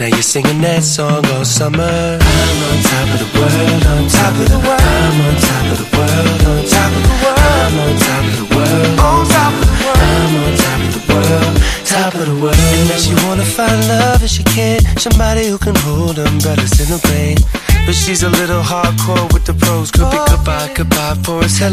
Now you're singing that song all summer. I'm on top of the world, on top of the world. I'm on top of the world, on top of the world. I'm on top of the world, on top of the world. I'm on top of the world, top of the world. And now she wanna find love and she can't. Somebody who can hold umbrellas in the rain. But she's a little hardcore with the pros. Could be goodbye, goodbye for us. Hello.